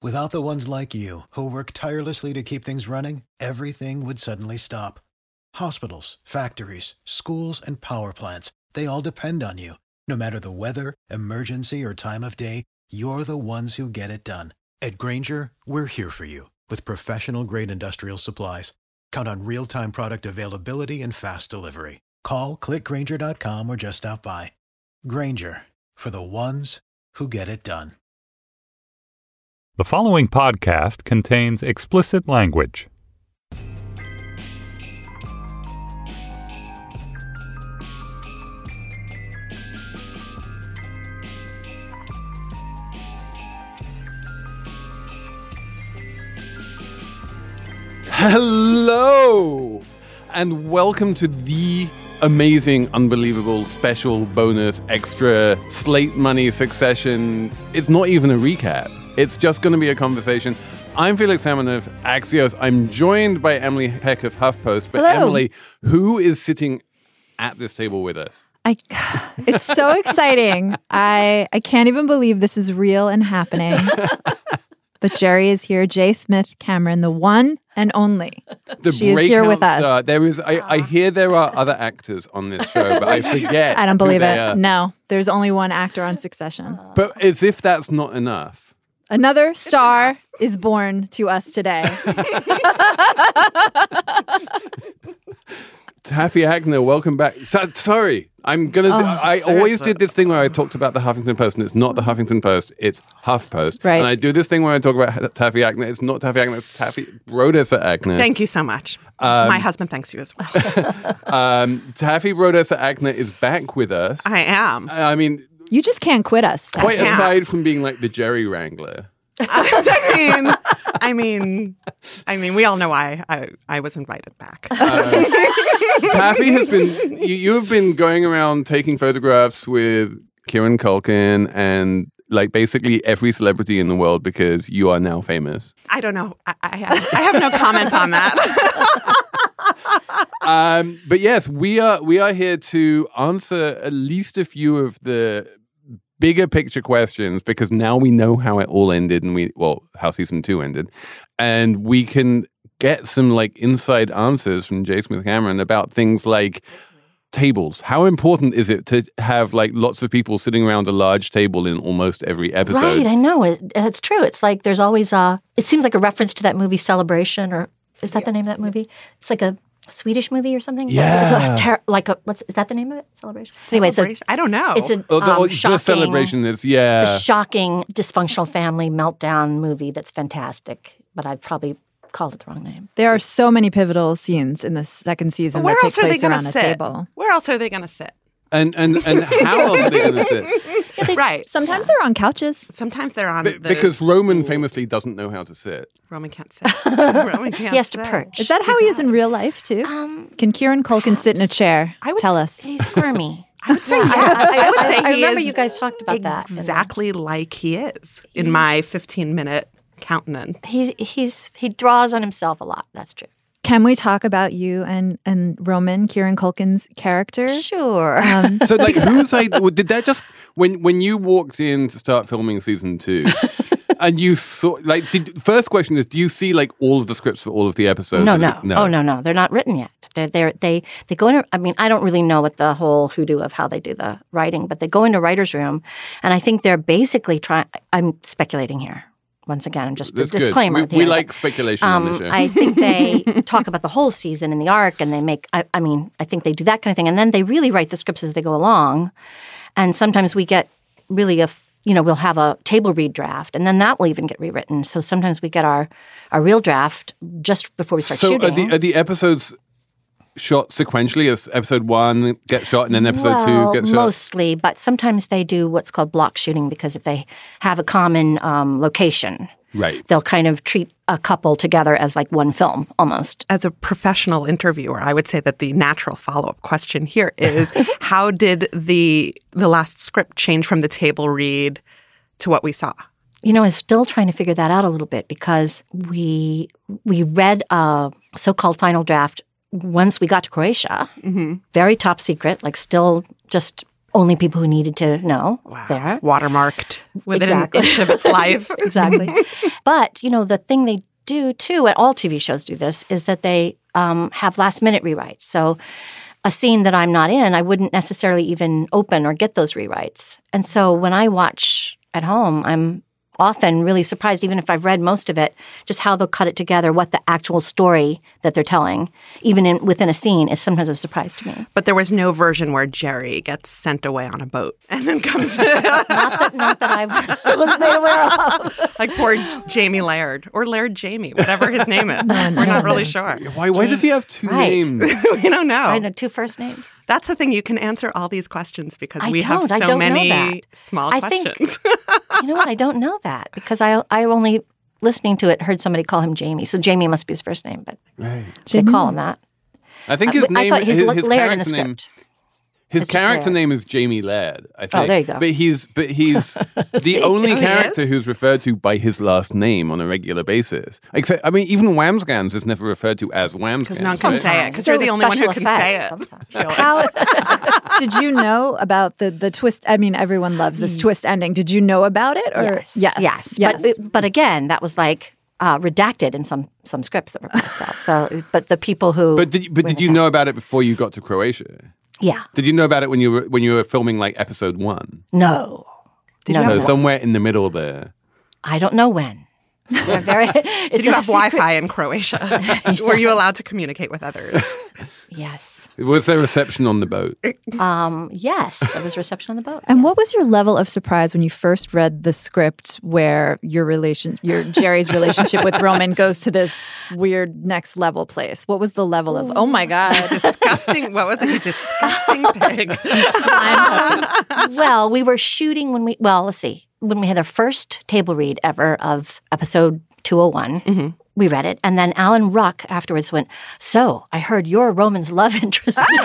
Without the ones like you, who work tirelessly to keep things running, everything would suddenly stop. Hospitals, factories, schools, and power plants, they all depend on you. No matter the weather, emergency, or time of day, you're the ones who get it done. At Grainger, we're here for you with professional-grade industrial supplies. Count on real-time product availability and fast delivery. Call, click Grainger.com, or just stop by. Grainger, for the ones who get it done. The following podcast contains explicit language. Hello, and welcome to the amazing, unbelievable, special, bonus, extra, Slate Money Succession. It's not even a recap. It's just going to be a conversation. I'm Felix Salmon of Axios. I'm joined by Emily Peck of HuffPost. But Hello. Emily, who is sitting at this table with us? It's so exciting. I can't even believe this is real and happening. But Jerry is here. Jay Smith Cameron, the one and only. She is here with us. Star. There is. I hear there are other actors on this show, but I forget. I don't believe who they it. are. No, there's only one actor on Succession. But as if that's not enough. Another star is born to us today. Taffy Ackner, welcome back. Sorry, I'm gonna. I always did this thing where I talked about the Huffington Post, and it's not the Huffington Post, it's HuffPost. Right. And I do this thing where I talk about Taffy Ackner. It's not Taffy Ackner, it's Taffy Rhodessa Ackner. Thank you so much. My husband thanks you as well. Taffy Rhodessa Ackner is back with us. I am. I mean, You just can't quit us. quite Yeah. aside from being like the Jerry Wrangler. I mean, we all know why I was invited back. Taffy has been. You have been going around taking photographs with Kieran Culkin and like basically every celebrity in the world because you are now famous. I don't know. I have no comment on that. But yes, we are here to answer at least a few of the bigger picture questions because now we know how it all ended and how season 2 ended, and we can get some like inside answers from Jay Smith Cameron about things like tables. How important is it to have like lots of people sitting around a large table in almost every episode? Right, I know. It's true. It's like there's always it seems like a reference to that movie Celebration, or is that the name of that movie? It's like a Swedish movie or something? Yeah. Is that the name of it? Celebration? Anyway, I don't know. It's a The shocking, Celebration is, it's a shocking dysfunctional family meltdown movie that's fantastic, but I've probably called it the wrong name. There are so many pivotal scenes in the second season Where that take else are they place going around to a sit? table. Where else are they going to sit? And how else are they going to sit? Right. Sometimes they're on couches. Sometimes they're on Because Roman famously doesn't know how to sit. Roman can't sit. Roman can't He has to sit. perch. Is that how he is in real life too? Can Kieran Culkin sit in a chair? I would Tell us. He's squirmy. I would say, I would say I he remember is you guys talked about that. exactly like he is in my 15-minute countenance. He draws on himself a lot. That's true. Can we talk about you and Roman, Kieran Culkin's character? Sure. So, like, who's like? Did that just when you walked in to start filming season 2, and you saw like? First question is, do you see like all of the scripts for all of the episodes? No. No. Oh, no. They're not written yet. They go into. I mean, I don't really know what the whole hoodoo of how they do the writing, but they go into writer's room, and I think they're basically trying. I'm speculating here. Once again, I'm just That's a disclaimer. good. We like speculation on the show. I think they talk about the whole season and the arc, and they make. I think they do that kind of thing, and then they really write the scripts as they go along. And sometimes we get really we'll have a table read draft, and then that will even get rewritten. So sometimes we get our real draft just before we start shooting. Are the episodes shot sequentially as episode 1 gets shot and then episode 2 gets shot? Mostly, but sometimes they do what's called block shooting because if they have a common location, Right. they'll kind of treat a couple together as like one film almost. As a professional interviewer, I would say that the natural follow-up question here is how did the last script change from the table read to what we saw? You know, I'm still trying to figure that out a little bit because we read a so-called final draft once we got to Croatia, very top secret, like still just only people who needed to know there. Watermarked within an inch of its life. Exactly. But, the thing they do too, and all TV shows do this, is that they have last-minute rewrites. So a scene that I'm not in, I wouldn't necessarily even open or get those rewrites. And so when I watch at home, I'm often really surprised, even if I've read most of it, just how they'll cut it together, what the actual story that they're telling, even within a scene, is sometimes a surprise to me. But there was no version where Jerry gets sent away on a boat and then comes not that I was made aware of. Like poor Jamie Laird, or Laird Jamie, whatever his name is. We're not really sure. Why does he have two names? We don't know. I know, 2 first names. That's the thing. You can answer all these questions because I we have so many small questions. You know what? I don't know that because I only, listening to it, heard somebody call him Jamie. So Jamie must be his first name, but they call him that. I think his name. I thought he's his Laird in the name, script. His character name is Jamie Laird, I think. Oh, there you go. But he's the only character who's referred to by his last name on a regular basis. Except, even Wamsgans is never referred to as Wamsgans. Because no one can say it. Because you're the only one who can say it. How did you know about the twist? Everyone loves this twist ending. Did you know about it? Or Yes. But again, that was like redacted in some scripts that were passed out. So, but the people who. But did you know about it before you got to Croatia? Yeah. Did you know about it when you were filming like episode 1? No. So somewhere in the middle there. I don't know when. Did you have Wi-Fi in Croatia? Were you allowed to communicate with others? Yes. Was there reception on the boat? Yes, there was reception on the boat. And what was your level of surprise when you first read the script where your Jerry's relationship with Roman goes to this weird next level place? What was the level of, oh my God. Disgusting. What was it? You disgusting pig. Well, we were shooting let's see. When we had our first table read ever of episode 201, we read it. And then Alan Ruck afterwards went, "So, I heard you're Roman's love interest." And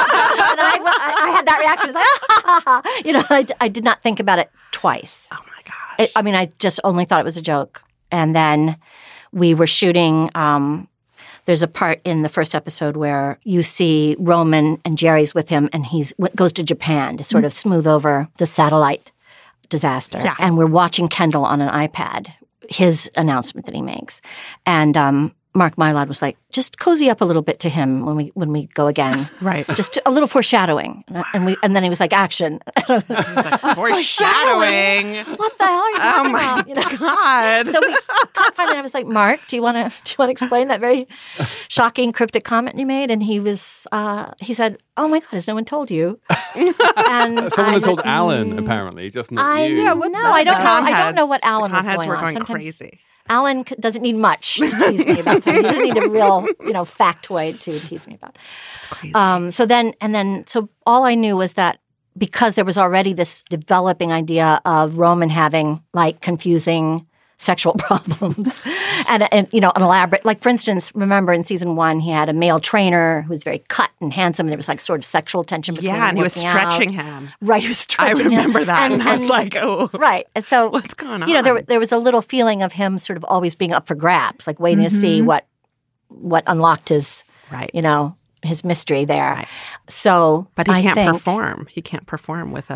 I had that reaction. I was like, ah, ha, ha. I did not think about it twice. Oh, my gosh. I just only thought it was a joke. And then we were shooting there's a part in the first episode where you see Roman and Jerry's with him, and he goes to Japan to sort of smooth over the satellite disaster. Yeah. And we're watching Kendall on an iPad, his announcement that he makes. And Mark Mylod was like, just cozy up a little bit to him when we go again. Right. Just a little foreshadowing. And then he was like, action. He's like, foreshadowing. What the hell are you talking about? Oh my God. So finally I was like, Mark, do you want to explain that very shocking, cryptic comment you made? And he said, oh my God, has no one told you? And someone had told Alan, apparently, just not you. I don't know. I don't know what Alan was going were on. going Sometimes crazy. Alan doesn't need much to tease me about something. He doesn't need a real, factoid to tease me about. That's crazy. So all I knew was that because there was already this developing idea of Roman having like confusing sexual problems and an elaborate, like for instance, remember in season 1, he had a male trainer who was very cut and handsome. There was like sort of sexual tension between them. Yeah, and he was stretching him. Right, he was stretching him. I remember him. that. And I was like, oh. Right. And so, what's going on? There was a little feeling of him sort of always being up for grabs, like waiting to see what unlocked his, his mystery there. Right. So, but he can't perform. He can't perform with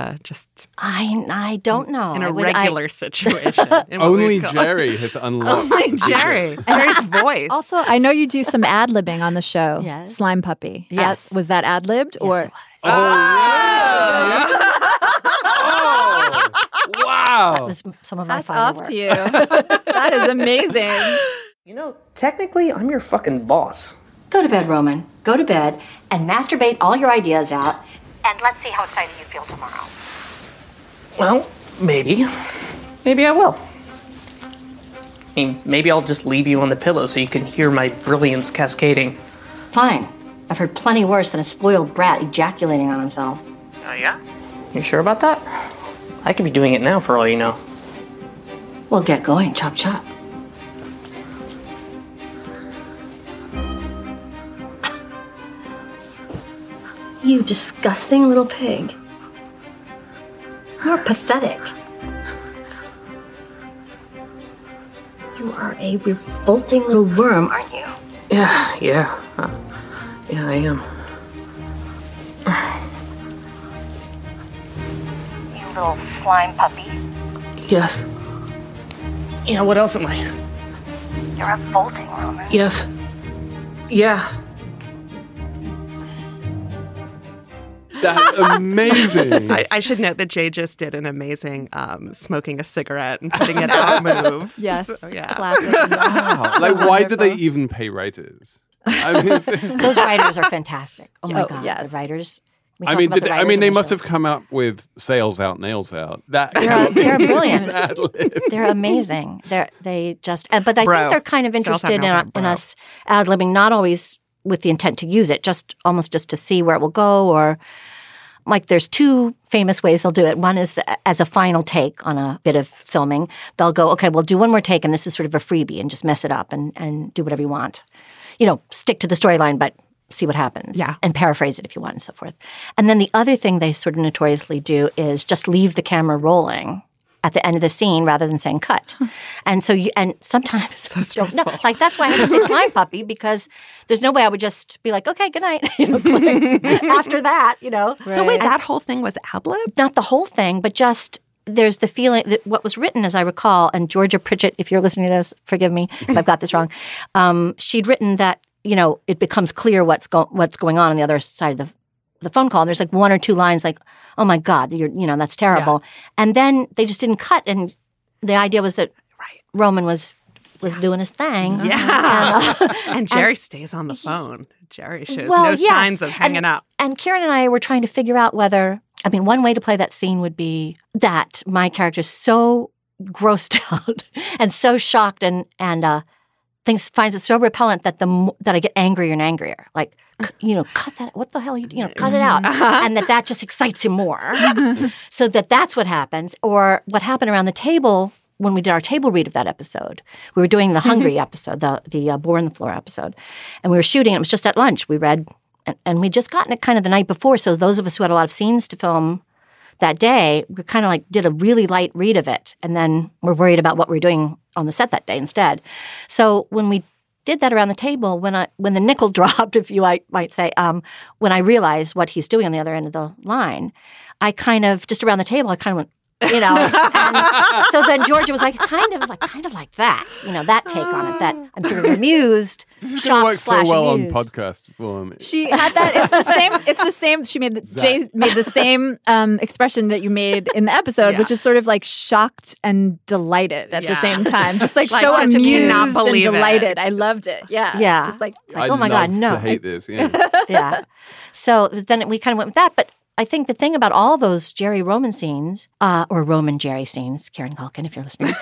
I don't know. In a regular situation. Only Jerry has unlocked. Only Jerry. Jerry's voice. Also, I know you do some ad-libbing on the show. Yes. Slime Puppy. Yes. Was that ad-libbed? Yes, or? It was. Oh, wow. That was some of my Hats final off work. to you. That is amazing. Technically, I'm your fucking boss. Go to bed, Roman. Go to bed and masturbate all your ideas out. And let's see how excited you feel tomorrow. Well, maybe. Maybe I will. Maybe I'll just leave you on the pillow so you can hear my brilliance cascading. Fine. I've heard plenty worse than a spoiled brat ejaculating on himself. Oh, yeah? You sure about that? I could be doing it now for all you know. Well, get going. Chop, chop. You disgusting little pig. You're pathetic. You are a revolting little worm, aren't you? Yeah. Yeah, I am. little slime puppy. Yes. Yeah, what else am I? You're revolting, Roman. Yes. Yeah. That's amazing. I should note that Jay just did an amazing smoking a cigarette and putting it out move. Yes. So, yeah. Classic. Wow. Like, why do they even pay writers? I mean, Those writers are fantastic. Oh my God, yes. the writers. They must have come up with sales out, nails out. That They're brilliant. ad-lib. They're amazing. But I think they're kind of interested in us ad-libbing, not always with the intent to use it, just to see where it will go. Or like there's two famous ways they'll do it. One is as a final take on a bit of filming. They'll go, okay, we'll do one more take, and this is sort of a freebie, and just mess it up and do whatever you want. Stick to the storyline, but see what happens. Yeah. And paraphrase it if you want and so forth. And then the other thing they sort of notoriously do is just leave the camera rolling at the end of the scene rather than saying cut. And so sometimes So like that's why I had to say slime puppy, because there's no way I would just be like, okay, good night. After that, Right. So wait, that whole thing was ad-lib? not the whole thing, but just there's the feeling that what was written, as I recall, and Georgia Pritchett, if you're listening to this, forgive me if I've got this wrong. She'd written that, it becomes clear what's going on the other side of the phone call. And there's like one or two lines like, oh my God, that's terrible. Yeah. And then they just didn't cut. And the idea was that Roman was doing his thing. Yeah. And Jerry stays on the phone. Jerry shows signs of hanging up. And Karen and I were trying to figure out one way to play that scene would be that my character's so grossed out and so shocked and finds it so repellent that that I get angrier and angrier. Like, cut that. What the hell? Cut it out, and that just excites him more. So that's what happens. Or what happened around the table when we did our table read of that episode. We were doing the hungry episode, the boar on the floor episode, and we were shooting. It was just at lunch. We read, and we'd just gotten it kind of the night before. So those of us who had a lot of scenes to film that day, we kind of like did a really light read of it, and then we're worried about what we were doing on the set that day instead. So when we did that around the table, when the nickel dropped, if you might say, when I realized what he's doing on the other end of the line, I kind of just around the table, I kind of went, And so then Georgia was like, kind of like that, that take on it. That I'm sort of amused. This works so well amused. on podcast form. She had that. It's the same. She made Jay made the same expression that you made in the episode, which is sort of like shocked and delighted at the same time, just like so amused and delighted. I loved it. Yeah. Just like oh my God, no. I hate this. Yeah. Yeah. So then we kind of went with that, but. I think the thing about all those Jerry Roman scenes, or Roman Jerry scenes, Karen Culkin, if you're listening,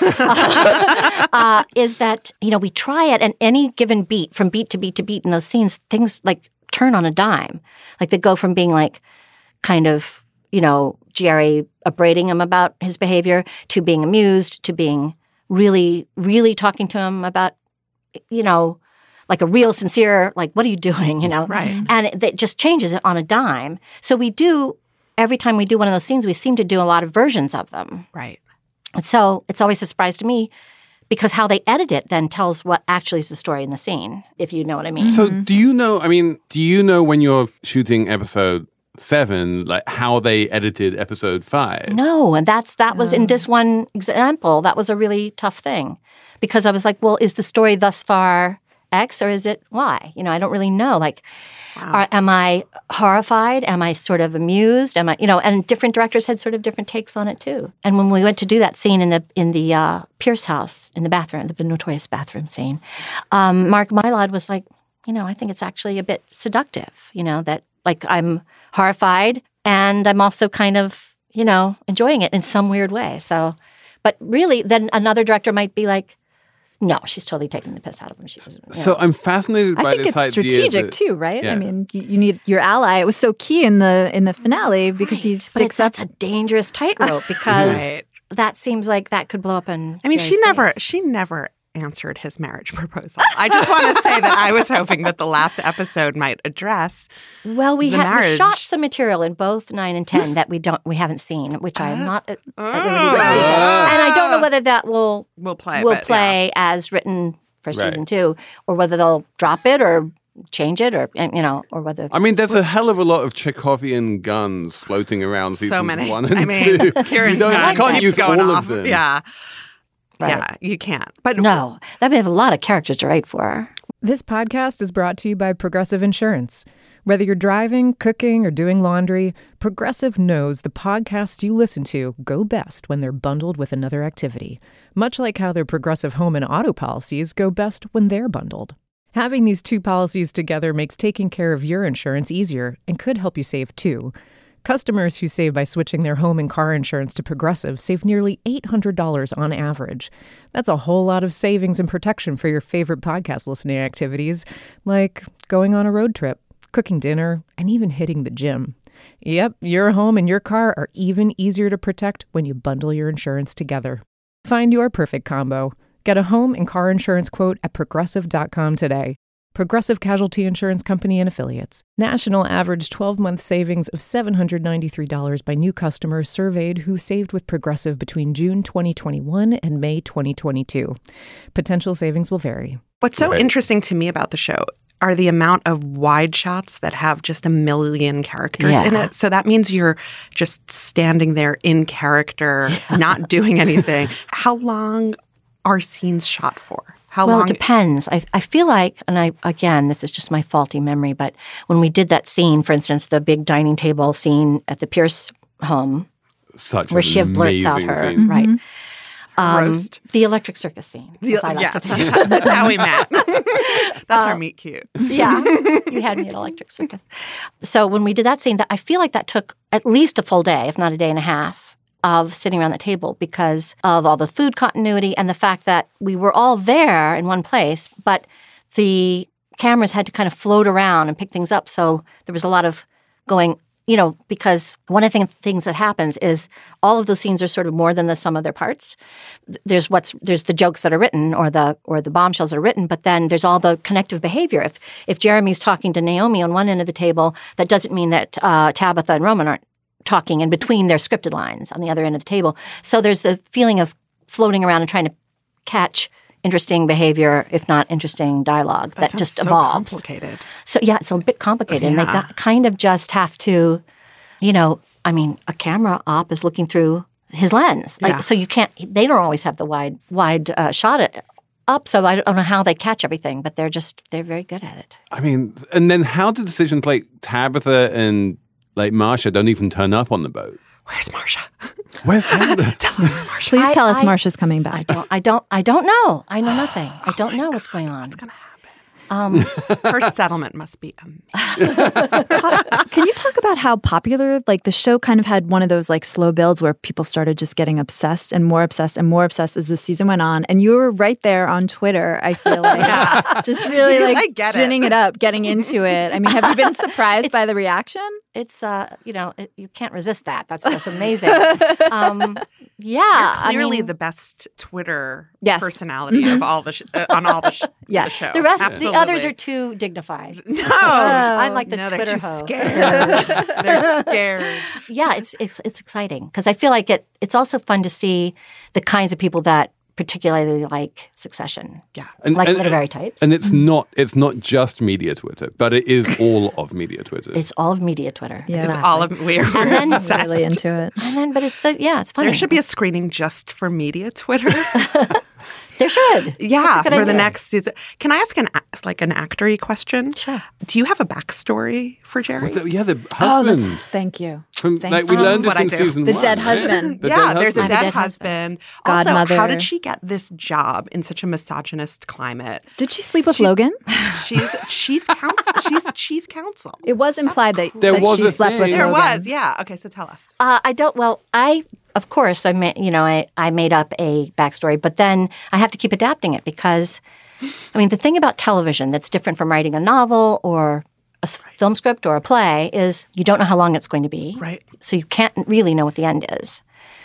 is that, we try it, and any given beat, from beat to beat to beat in those scenes, things like turn on a dime. Like they go from being like kind of, Jerry upbraiding him about his behavior to being amused to being really, really talking to him about, like a real sincere, like, what are you doing, Right. And it just changes it on a dime. So every time we do one of those scenes, we seem to do a lot of versions of them. Right. And so it's always a surprise to me because how they edit it then tells what actually is the story in the scene, if you know what I mean. So do you know when you're shooting episode 7, like how they edited episode 5? No, and that was in this one example, that was a really tough thing because I was like, well, is the story thus far X or is it Y? I don't really know. Like, am I horrified? Am I sort of amused? Am I, and different directors had sort of different takes on it too. And when we went to do that scene in the Pierce house, in the bathroom, the notorious bathroom scene, Mark Mylod was like, I think it's actually a bit seductive, that like I'm horrified and I'm also kind of, enjoying it in some weird way. So, but really then another director might be like, no, she's totally taking the piss out of him. So I'm fascinated by this idea. I think it's strategic too, right? Yeah. I mean, you need your ally. It was so key in the finale because he sticks up. That's a dangerous tightrope because that seems like that could blow up in. I mean, she never answered his marriage proposal. I just want to say that I was hoping that the last episode might address. Well, we shot some material in both 9 and 10 that we haven't seen, which I am not at liberty to see. And I don't know whether that will play as written for season 2, or whether they'll drop it or change it, or or whether. I mean, there's a hell of a lot of Chekhovian guns floating around seasons So many. 1 and 2. I mean, Kieran's You can't use going all off. of them. Yeah. Right. Yeah, you can't. But No, that would have a lot of characters to write for. This podcast is brought to you by Progressive Insurance. Whether you're driving, cooking, or doing laundry, Progressive knows the podcasts you listen to go best when they're bundled with another activity, much like how their Progressive home and auto policies go best when they're bundled. Having these two policies together makes taking care of your insurance easier and could help you save too. Customers who save by switching their home and car insurance to Progressive save nearly $800 on average. That's a whole lot of savings and protection for your favorite podcast listening activities, like going on a road trip, cooking dinner, and even hitting the gym. Yep, your home and your car are even easier to protect when you bundle your insurance together. Find your perfect combo. Get a home and car insurance quote at Progressive.com today. Progressive Casualty Insurance Company and Affiliates. National average 12-month savings of $793 by new customers surveyed who saved with Progressive between June 2021 and May 2022. Potential savings will vary. what's so interesting to me about the show are the amount of wide shots that have just a million characters in it. So that means you're just standing there in character, not doing anything. How long are scenes shot for? How long? Well, it depends. I feel like, and again, this is just my faulty memory, but when we did that scene, for instance, the big dining table scene at the Pierce home, where Shiv blurts out her, scene. right? Roast. The electric circus scene. as I like to think. That's how we met. That's our meet cute. Yeah, you had me at Electric Circus. So when we did that scene, I feel like that took at least a full day, if not a day and a half, of sitting around the table because of all the food continuity and the fact that we were all there in one place, but the cameras had to kind of float around and pick things up. So there was a lot of going, because one of the things that happens is all of those scenes are sort of more than the sum of their parts. There's the jokes that are written or the bombshells that are written, but then there's all the connective behavior. If Jeremy's talking to Naomi on one end of the table, that doesn't mean that Tabitha and Roman aren't talking in between their scripted lines on the other end of the table. So there's the feeling of floating around and trying to catch interesting behavior, if not interesting dialogue, that just so evolves. Complicated. So yeah, it's a bit complicated. And they kind of just have to, a camera op is looking through his lens. So you can't, they don't always have the wide shot up. So I don't know how they catch everything, but they're very good at it. I mean, and then how do decisions like Tabitha and like Marcia don't even turn up on the boat? Where's Marcia? Where's Tabitha? Tell us where Marcia. Please tell us Marcia's coming back. I don't know. I know nothing. I don't know what's going on. What's going to happen? Her settlement must be amazing. Can you talk about how popular, the show kind of had one of those slow builds where people started just getting obsessed and more obsessed and more obsessed as the season went on, and you were right there on Twitter. I feel like just really ginning it up, getting into it. I mean, have you been surprised by the reaction? It's you can't resist that. That's amazing. You're clearly the best Twitter personality of all the on all the the show. The rest, the others are too dignified. No, I'm like the Twitter they're too hoe. scared. They're scared. Yeah, it's exciting because I feel like it's also fun to see the kinds of people that particularly like Succession. Yeah, and literary types. And it's not just media Twitter, but it is all of media Twitter. It's all of media Twitter. Yeah, exactly. It's all of we're obsessed. Really into it. And then, but it's it's funny. There should be a screening just for media Twitter. There should. Yeah, for idea. the next season. Can I ask an actor-y question? Sure. Do you have a backstory for Jerry? The husband. Thank you. We learned this in season The 1. dead husband. There's a husband. dead husband. Godmother. Also, how did she get this job in such a misogynist climate? Did she sleep with Logan? She's chief counsel. She's chief counsel. It was implied that was she a slept with thing. Logan. There was, yeah. Okay, so tell us. Of course, I made up a backstory, but then I have to keep adapting it because, the thing about television that's different from writing a novel or a film script or a play is you don't know how long it's going to be. Right. So you can't really know what the end is.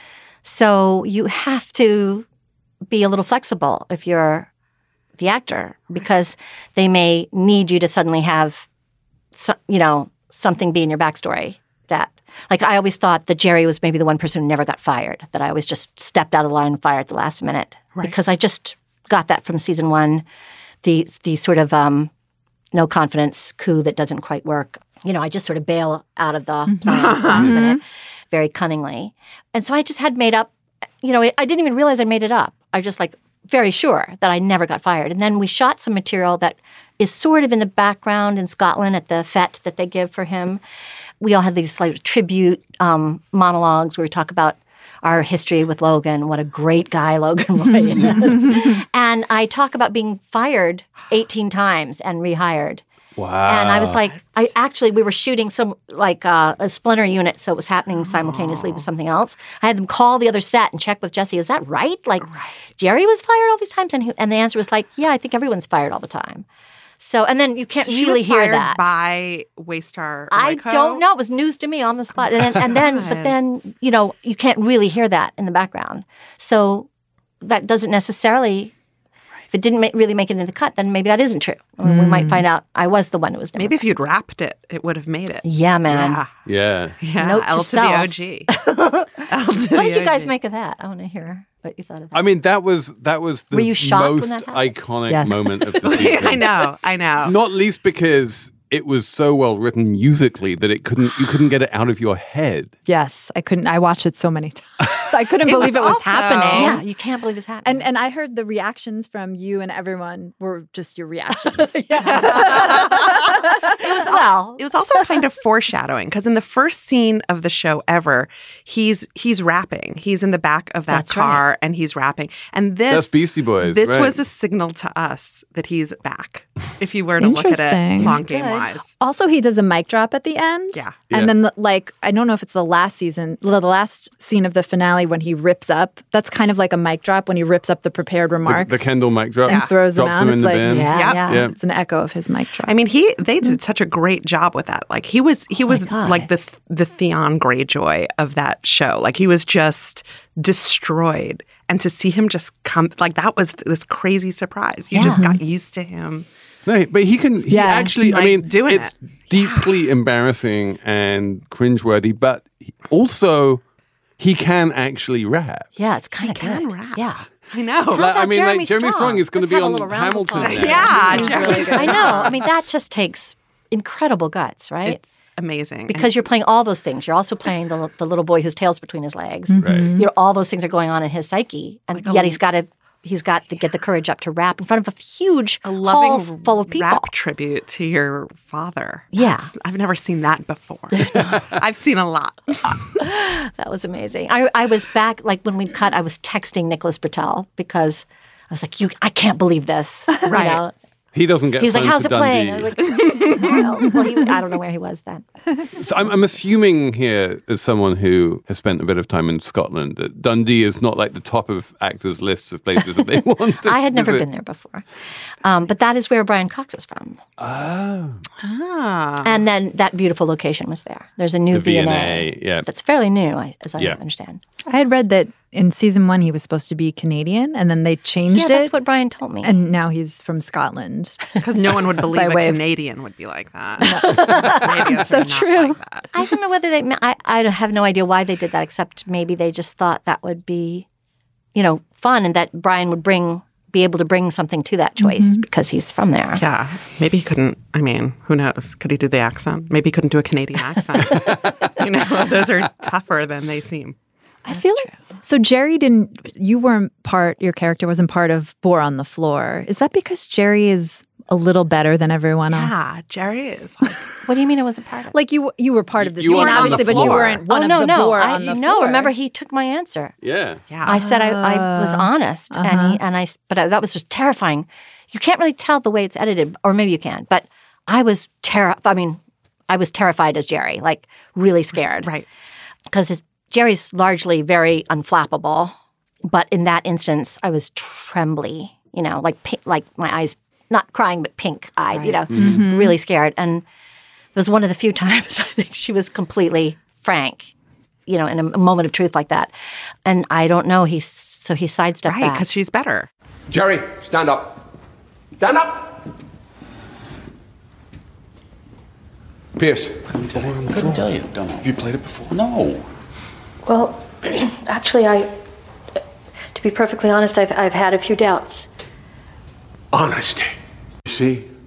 So you have to be a little flexible if you're the actor because they may need you to suddenly have, something be in your backstory that. I always thought that Jerry was maybe the one person who never got fired, that I always just stepped out of the line and fired at the last minute. Right. Because I just got that from season 1, the sort of no confidence coup that doesn't quite work. I just sort of bail out of the plan at the last minute very cunningly. And so I just had made up, I didn't even realize I made it up. I just very sure that I never got fired. And then we shot some material that is sort of in the background in Scotland at the fete that they give for him. We all had these tribute monologues where we talk about our history with Logan, what a great guy Logan Roy is. And I talk about being fired 18 times and rehired. Wow. And I was we were shooting a splinter unit, so it was happening simultaneously with something else. I had them call the other set and check with Jesse, is that right? Jerry was fired all these times? And the answer was yeah, I think everyone's fired all the time. So, and then you can't really hear that. By Waystar I don't know. It was news to me on the spot. And then, you can't really hear that in the background. So that doesn't necessarily, if it didn't really make it into the cut, then maybe that isn't true. We might find out I was the one who was never Maybe if you'd rapped it, it would have made it. Yeah, man. Yeah. Note L to to the OG. What did you guys make of that? I want to hear what you thought of that. I mean, that was the Were you shocked when most that happened? iconic moment of the season. I know. Not least because it was so well written musically that you couldn't get it out of your head. Yes, I couldn't. I watched it so many times. I couldn't believe it was happening. Yeah, you can't believe it's happening. And I heard the reactions from you and everyone were just your reactions. It was also kind of foreshadowing because in the first scene of the show ever, he's rapping. He's in the back of that car and he's rapping. And that's Beastie Boys. This was a signal to us that he's back. If you were to look at it long game wise. Also, he does a mic drop at the end. Yeah. And then I don't know if it's the last scene of the finale when he rips up. That's kind of like a mic drop when he rips up the prepared remarks. The Kendall mic drop. And throws them out. Drops them in the bin. Yeah. It's an echo of his mic drop. I mean, they did such a great job with that. He was like the Theon Greyjoy of that show. He was just destroyed. And to see him just come, that was this crazy surprise. You just got used to him. No, but he actually, doing it's deeply embarrassing and cringeworthy, but also he can actually rap. Yeah, it's kind of good. Rap. Yeah. I know. Jeremy Strong is going to be on Hamilton now. Yeah, really good. I know. That just takes incredible guts, right? It's amazing. Because you're playing all those things. You're also playing the little boy whose tail's between his legs. Mm-hmm. Right. All those things are going on in his psyche. And yet he's got to get the courage up to rap in front of a huge hall full of people. Rap tribute to your father. Yeah. I've never seen that before. I've seen a lot. That was amazing. I was back, when we cut, I was texting Nicholas Britell because I was like, I can't believe this. Right. He doesn't get. He was like, "How's it playing?" I was like, I don't know where he was then. So I'm assuming here, as someone who has spent a bit of time in Scotland, that Dundee is not the top of actors' lists of places that they want to I had never been there before, but that is where Brian Cox is from. Oh. And then that beautiful location was there. There's a new V&A that's fairly new, as I understand. I had read that in season 1 he was supposed to be Canadian, and then they changed it. Yeah, that's what Brian told me. And now he's from Scotland. Because no one would believe a Canadian would be like that. That's so true. Like that. I don't know whether I have no idea why they did that, except maybe they just thought that would be, fun, and that Brian would be able to bring something to that choice because he's from there. Yeah. Maybe he couldn't, who knows? Could he do the accent? Maybe he couldn't do a Canadian accent. Those are tougher than they seem. I feel so Jerry your character wasn't part of Boar on the Floor. Is that because Jerry is a little better than everyone else? Yeah, Jerry is. What do you mean it wasn't part of it? You were part of the scene, weren't obviously, but you weren't one of the Boar on the floor. No, remember he took my answer. Yeah. I said I was honest, but that was just terrifying. You can't really tell the way it's edited, or maybe you can, but I was I was terrified as Jerry, really scared. Right. Because Jerry's largely very unflappable, but in that instance, I was trembly, like my eyes, not crying, but pink-eyed, really scared. And it was one of the few times I think she was completely frank, in a moment of truth like that. And I don't know, he sidestepped that. Right, because she's better. Jerry, stand up. Stand up! Pierce. Couldn't tell you. Don't know. Have you played it before? No. Well, actually, to be perfectly honest, I've had a few doubts. Honesty. You see,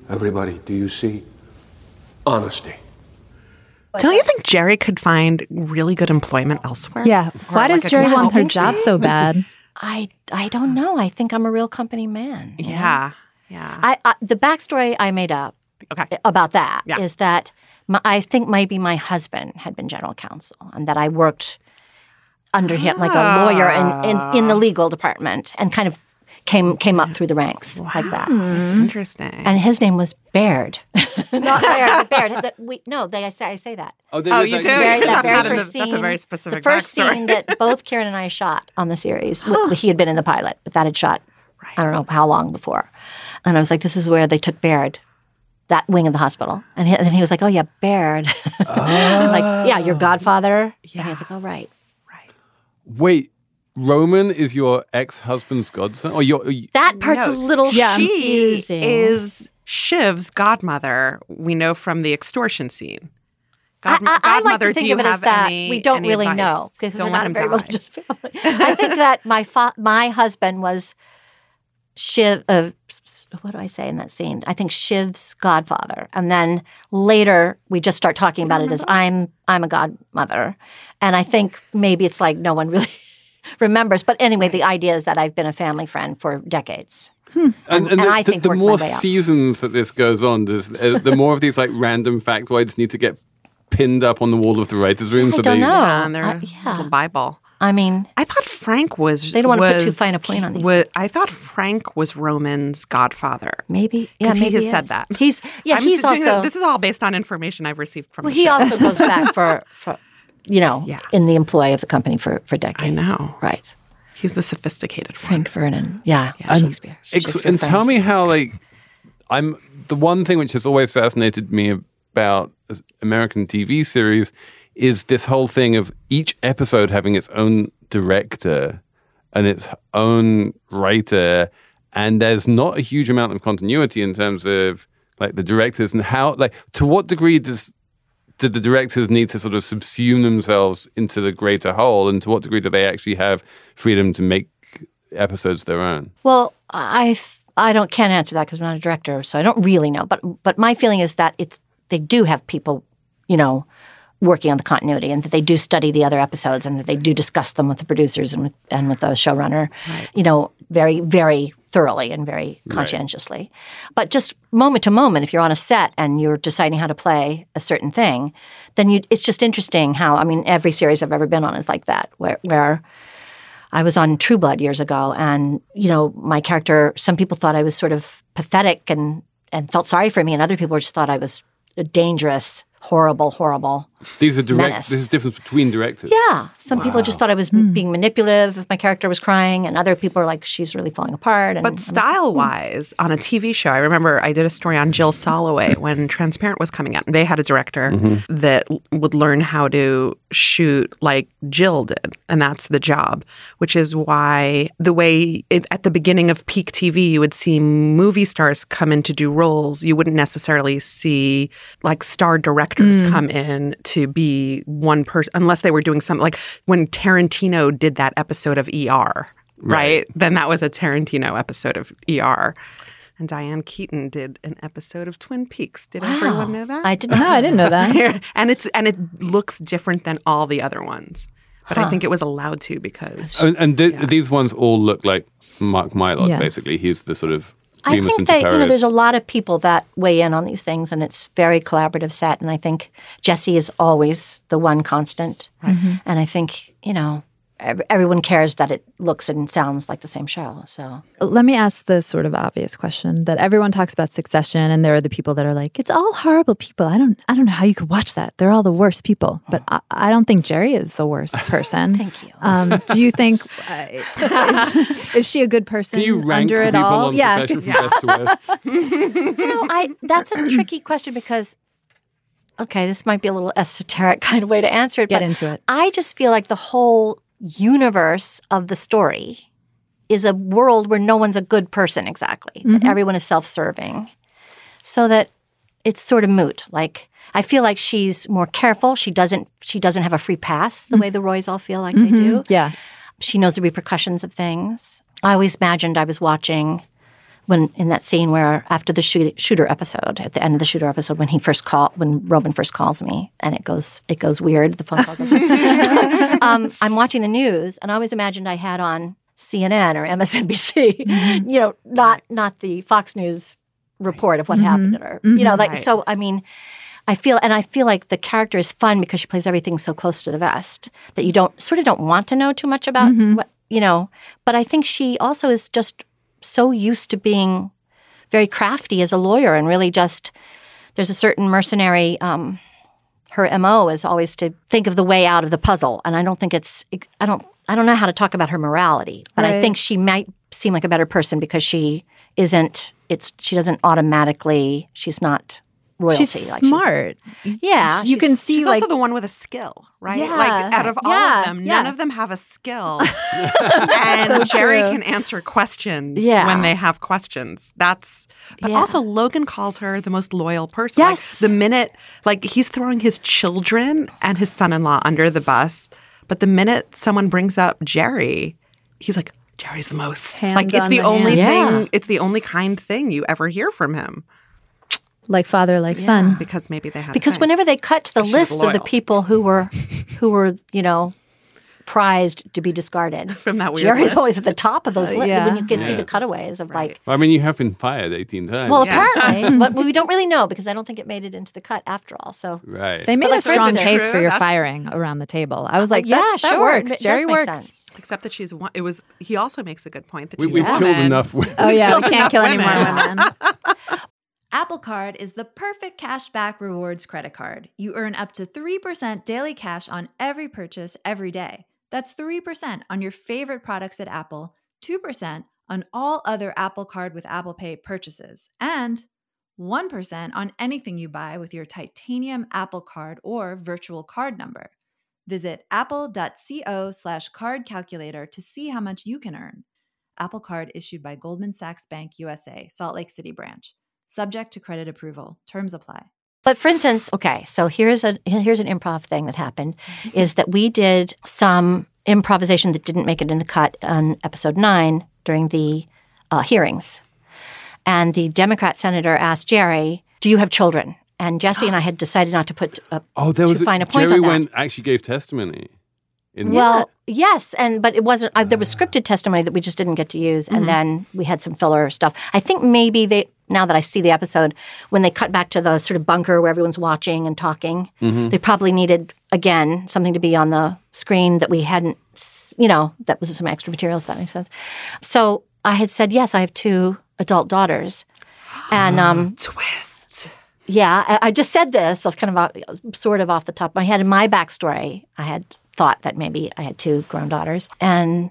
Everybody, do you see? Honesty. Don't you think Jerry could find really good employment elsewhere? Yeah. Why does Jerry want her job so bad? I don't know. I think I'm a real company man. Yeah. The backstory I made up about that is that I think maybe my husband had been general counsel and that I worked under him like a lawyer in the legal department and kind of came up through the ranks like that. That's interesting. And his name was Baird. Not Baird, but Baird. I say that. Oh, you do? That very first scene. That's a very specific the first backstory. scene that both Kieran and I shot on the series. He had been in the pilot, but that had shot I don't know how long before. And I was like, this is where they took Baird, that wing of the hospital. And he was like, oh, yeah, Baird. I'm like, yeah, your godfather. Yeah. And he was like, oh, right. Wait. Roman is your ex-husband's godson? Or that part's a little confusing. She is Shiv's godmother, we know from the extortion scene. I like to think of it as that we don't really know because we're not a very religious family. I think that my husband was Shiv. What do I say in that scene? I think Shiv's godfather, and then later we just start talking about it as I'm a godmother, and I think maybe it's like no one really remembers. But anyway, the idea is that I've been a family friend for decades. And I think the more seasons that this goes on, the more of these like random factoids need to get pinned up on the wall of the writers' room. I don't know. On their little Bible. I mean, I thought Frank was. They don't want to put too fine a point on these. I thought Frank was Roman's godfather. Maybe, because he has said that. He's also. This is all based on information I've received from. Well, the show. he also goes back for in the employ of the company for decades. I know, right? He's the sophisticated Frank Vernon. Yeah. Shakespeare. And tell me how the one thing which has always fascinated me about American TV series is this whole thing of each episode having its own director and its own writer, and there's not a huge amount of continuity in terms of like the directors and how to what degree did the directors need to sort of subsume themselves into the greater whole, and to what degree do they actually have freedom to make episodes their own? Well, I can't answer that because I'm not a director, so I don't really know. But my feeling is that they do have people, working on the continuity, and that they do study the other episodes, and that they do discuss them with the producers and with the showrunner, very, very thoroughly and very conscientiously. Right. But just moment to moment, if you're on a set and you're deciding how to play a certain thing, then it's just interesting how, every series I've ever been on is like that, where I was on True Blood years ago, and, my character, some people thought I was sort of pathetic and felt sorry for me, and other people just thought I was a dangerous, horrible These are direct. menace. This is the difference between directors. Yeah. Some people just thought I was being manipulative if my character was crying, and other people are like, she's really falling apart. But style-wise, on a TV show, I remember I did a story on Jill Soloway when Transparent was coming out. They had a director that would learn how to shoot like Jill did, and that's the job, which is why the way at the beginning of peak TV, you would see movie stars come in to do roles. You wouldn't necessarily see like star directors come in to be one person, unless they were doing something like when Tarantino did that episode of ER, right? Then that was a Tarantino episode of ER. And Diane Keaton did an episode of Twin Peaks. Did everyone know that? I didn't know that. and it looks different than all the other ones. But I think it was allowed to because... These ones all look like Mark Mylod, basically. He's the sort of... I think that there's a lot of people that weigh in on these things, and it's very collaborative set. And I think Jesse is always the one constant. And I think everyone cares that it looks and sounds like the same show. So let me ask the sort of obvious question that everyone talks about Succession, and there are the people that are like, it's all horrible people. I don't know how you could watch that. They're all the worst people. But I don't think Jerry is the worst person. Thank you. Do you think is she a good person? Can you rank under it people all? on Succession from best to worst? That's a tricky question because. Okay, this might be a little esoteric kind of way to answer it. Get into it. I just feel like the whole universe of the story is a world where no one's a good person exactly. That everyone is self-serving. So that it's sort of moot. Like I feel like she's more careful. She doesn't have a free pass the way the Roys all feel like they do. Yeah. She knows the repercussions of things. I always imagined I was watching when in that scene where after the shooter episode, at the end of the shooter episode, when Roman first calls me and it goes weird, the phone call goes weird. I'm watching the news and I always imagined I had on CNN or MSNBC, you know, not the Fox News report of what happened, or you know, like so. I mean, I feel like the character is fun because she plays everything so close to the vest that you don't want to know too much about what, you know. But I think she also is just so used to being very crafty as a lawyer and really just there's a certain mercenary. Her MO is always to think of the way out of the puzzle, and I don't think I don't know how to talk about her morality, but I think she might seem like a better person because she isn't. She doesn't automatically. She's not royalty. She's smart. You can see she's like also the one with a skill, right? Yeah. Like out of all of them, none of them have a skill, and So Jerry true. can answer questions when they have questions. But also Logan calls her the most loyal person. Yes. Like, the minute, like he's throwing his children and his son-in-law under the bus, but the minute someone brings up Jerry, he's like, Jerry's the most. Hands like it's on the the only hand. thing. It's the only kind thing you ever hear from him. like father, like son. Because maybe they had. Because whenever they cut to the list of the people who were, you know, prized to be discarded from that weird Jerry's list. always at the top of those lists yeah. when you can see Yeah. the cutaways of like. Well, I mean, you have been fired 18 times. Well, apparently, but we don't really know because I don't think it made it into the cut after all. So right. They made But, like, a for strong instance- case for your That's- firing around the table. I was like, yeah, that sure, works. it Jerry does make works. sense. Except that she's one. It was. He also makes a good point that We've she's a killed woman. enough women. Oh yeah, we Killed can't enough kill any women. more women. Apple Card is the perfect cashback rewards credit card. You earn up to 3% daily cash on every purchase every day. That's 3% on your favorite products at Apple, 2% on all other Apple Card with Apple Pay purchases, and 1% on anything you buy with your titanium Apple Card or virtual card number. Visit apple.co/card calculator to see how much you can earn. Apple Card issued by Goldman Sachs Bank USA, Salt Lake City branch. Subject to credit approval. Terms apply. But for instance, okay, so here's an improv thing that happened, is that we did some improvisation that didn't make it in the cut on episode 9 during the hearings. And the Democrat senator asked Jerry, do you have children? And Jesse and I had decided not to put There was to find a point Jerry on that. actually gave testimony. Well, yes, but it wasn't. There was scripted testimony that we just didn't get to use, and then we had some filler stuff. I think maybe now that I see the episode, when they cut back to the sort of bunker where everyone's watching and talking, they probably needed again something to be on the screen that we hadn't. You know, that was some extra material. If that makes sense. So I had said yes. I have 2 adult daughters, and Twist. yeah, I just said this. So kind of sort of off the top of my head. In my backstory, I had thought that maybe I had 2 grown daughters, and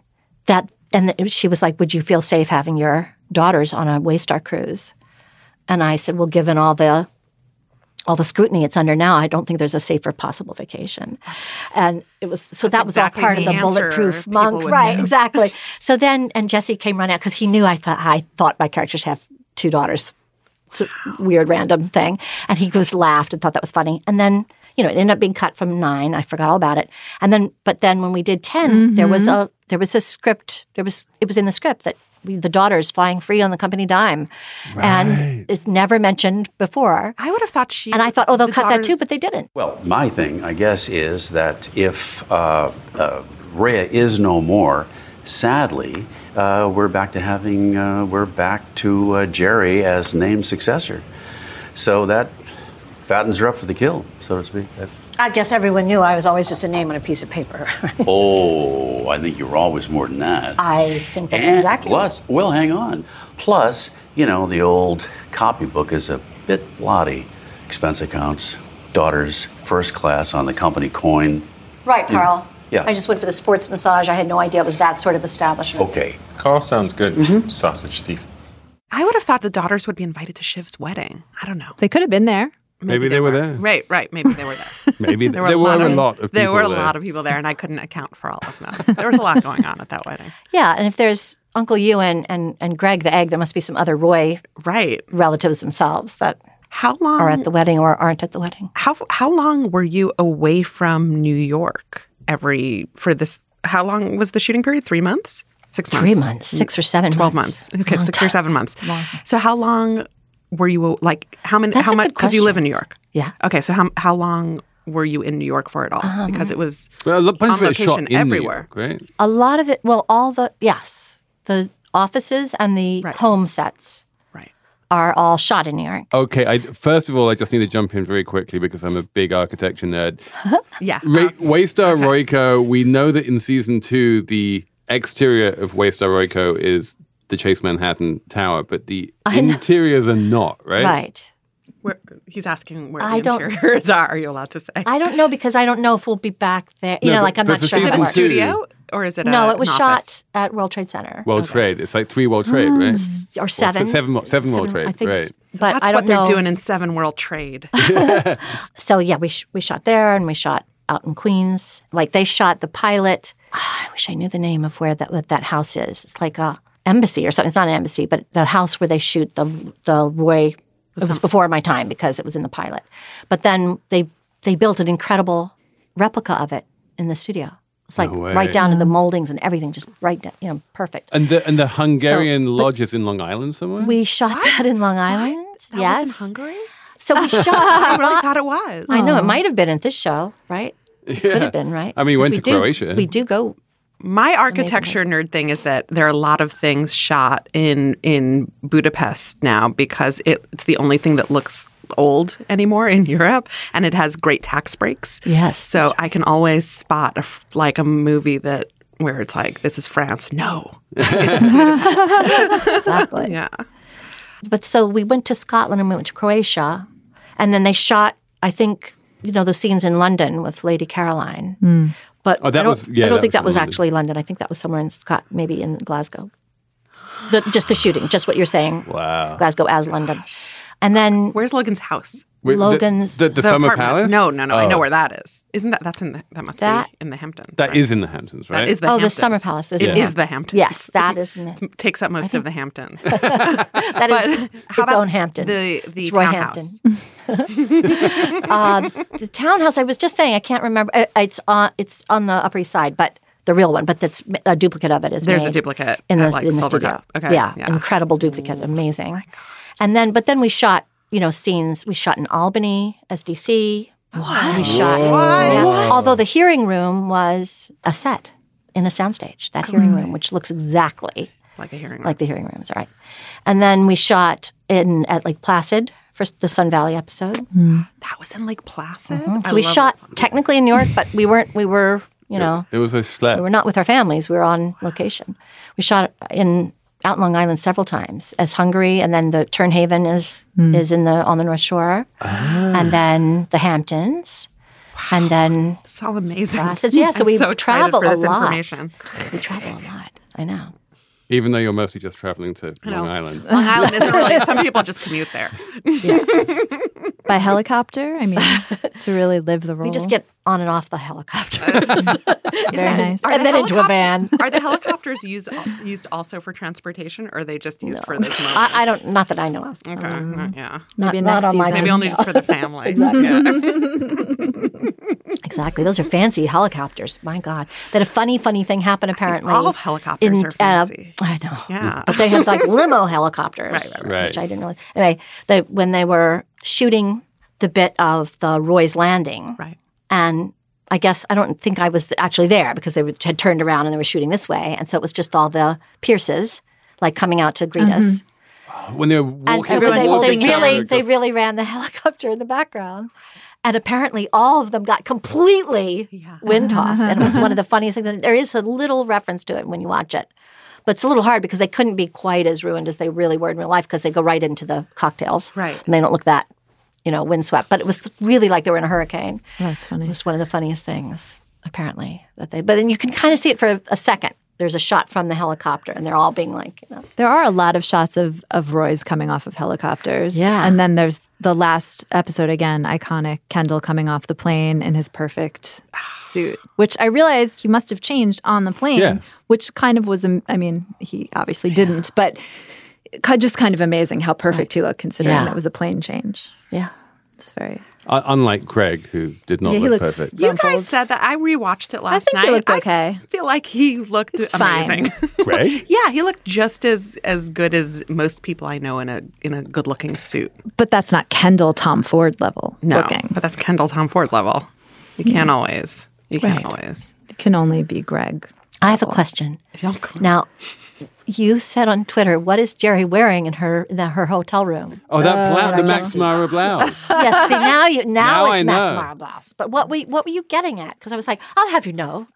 she was like, "Would you feel safe having your daughters on a Waystar cruise?" And I said, "Well, given all the scrutiny it's under now, I don't think there's a safer possible vacation." And it was that was exactly all part of the the answer bulletproof people monk, would right? give. Exactly. So then, and Jesse came running out because he knew I thought my character should have 2 daughters. It's a weird, random thing. And he just laughed and thought that was funny. And then, you know, it ended up being cut from 9. I forgot all about it. And then, but then when we did 10, there was a script. It was in the script that the daughters flying free on the company dime, and it's never mentioned before. I would have thought and I thought, they'll cut that too, but they didn't. Well, my thing, I guess, is that if Rhea is no more, sadly, we're back to Jerry as named successor. So that fattens her up for the kill, so to speak. I guess everyone knew I was always just a name on a piece of paper. Oh, I think you were always more than that. I think that's And exactly. plus, well, hang on. Plus, you know, the old copybook is a bit blotty. Expense accounts, daughters, first class on the company coin. Right, Carl. Yeah. I just went for the sports massage. I had no idea it was that sort of establishment. Okay. Carl sounds good, sausage thief. I would have thought the daughters would be invited to Shiv's wedding. I don't know. They could have been there. Maybe they were there. Right. Maybe they were there. Maybe there were a lot of people There were a there. lot of people there, and I couldn't account for all of them. There was a lot going on at that wedding. Yeah, and if there's Uncle Ewan and Greg the Egg, there must be some other Roy relatives themselves that are at the wedding or aren't at the wedding. How long were you away from New York for this? How long was the shooting period? 3 months? 6 months. 3 months, 6 or 7 12 months. Okay, 6 or 7 months. Long. So how long were you, like, how much, because you live in New York. Yeah. Okay, so how long were you in New York for it all? Because it was Well, a bunch on of it is shot location in everywhere. New York, right? A lot of it, well, the offices and the home sets are all shot in New York. Okay, first of all, I just need to jump in very quickly because I'm a big architecture nerd. Yeah. Waystar Royco, we know that in season 2, the exterior of Waystar Royco is the Chase Manhattan Tower, but the interiors are not, right? Right. He's asking where the interiors are. Are you allowed to say? I don't know because I don't know if we'll be back there. I'm not sure. Is it a studio or is it No, it was an shot office? at World Trade Center. World Trade. It's like 3 World Trade, right? Or 7. Seven World Trade, I think right. so. So But that's I don't what they're know. doing in 7 World Trade. So yeah, we shot there and we shot out in Queens. Like they shot the pilot. I wish I knew the name of what that house is. It's like a embassy or something. It's not an embassy, but the house where they shoot the Roy. It was before my time because it was in the pilot. But then they built an incredible replica of it in the studio. It's like right down to the moldings and everything, just right down, perfect. And the Hungarian lodge is in Long Island somewhere? We shot that in Long Island. That yes. was in Hungary? So we shot. I really thought it was. I know it might have been at this show, right? Could have been, right? I mean, we went 'Cause to Croatia. We do go. My architecture nerd thing is that there are a lot of things shot in Budapest now because it's the only thing that looks old anymore in Europe, and it has great tax breaks. Yes. So I can always spot a movie where it's like, this is France. No. Exactly. Yeah. But so we went to Scotland and we went to Croatia, and then they shot, I think, the scenes in London with Lady Caroline. But I don't think that was actually London. I think that was somewhere in maybe in Glasgow. Just the shooting, just what you're saying. Wow. Glasgow as London. And then where's Logan's house? Logan's the Summer apartment. Palace? No. I know where that is. Isn't that must be in the Hamptons? That is in the Hamptons, right? That is the Hamptons. The Summer Palace. It is the Hamptons. Yes, that is. It takes up most of the Hamptons. That is its own Hampton. The it's Roy townhouse. Hampton. The townhouse. I was just saying. I can't remember. It's on the Upper East Side, but the real one. But that's a duplicate of it. There's a duplicate in the Silver studio. Cup. Okay. Yeah, incredible duplicate. Amazing. And then we shot. Scenes. We shot in Albany, SDC. What? We shot. Yeah. Although the hearing room was a set in a soundstage. That hearing room, which looks exactly like a hearing room. Like the hearing rooms, right? And then we shot at Lake Placid for the Sun Valley episode. That was in Lake Placid. So we shot technically in New York, but we were. It was a schlep. We were not with our families. We were on location. We shot out in Long Island several times as Hungary, and then the Turnhaven is on the North Shore, and then the Hamptons, and then it's all amazing. Placid. Yeah, so we travel a lot. Information. We travel a lot. I know. Even though you're mostly just traveling to Long Island. Long Island isn't really. Some people just commute there. Yeah. By helicopter? I mean, to really live the role. We just get on and off the helicopter. Very nice. And then into a van. Are the helicopters used also for transportation, or are they just used for this moment? I don't. Not that I know of. Okay. Yeah. Maybe not next on my season. Maybe only just for the family. Exactly. Yeah. Exactly. Those are fancy helicopters. My God. That a funny thing happened apparently. All helicopters are fancy. I know. Yeah. But they had like limo helicopters, Right. which I didn't really. Anyway, when they were shooting the bit of the Roy's Landing, right. And I guess I don't think I was actually there because they had turned around and they were shooting this way, and so it was just all the Pierces like coming out to greet us. When they were walking, and so they really ran the helicopter in the background. And apparently all of them got completely wind-tossed. And it was one of the funniest things. And there is a little reference to it when you watch it. But it's a little hard because they couldn't be quite as ruined as they really were in real life because they go right into the cocktails. Right. And they don't look that, windswept. But it was really like they were in a hurricane. That's funny. It was one of the funniest things, apparently. But then you can kind of see it for a second. There's a shot from the helicopter, and they're all being like, There are a lot of shots of Roy's coming off of helicopters. Yeah. And then there's the last episode, again, iconic, Kendall coming off the plane in his perfect suit, which I realized he must have changed on the plane, which kind of was, he obviously didn't, but just kind of amazing how perfect he looked considering that was a plane change. Yeah. It's very... Unlike Craig, who did not look perfect. You guys said that. I rewatched it last night. I think he looked okay. I feel like he looked amazing. Craig? Yeah, he looked just as good as most people I know in a good-looking suit. But that's not Kendall Tom Ford level looking. But that's Kendall Tom Ford level. You can't always. You can't always. It can only be Greg. I have a question. Now, you said on Twitter, what is Jerry wearing in her hotel room? Oh, that the Max Mara blouse. Yes, see, now it's I Max know. Mara blouse. But what were you getting at? Because I was like, I'll have you know.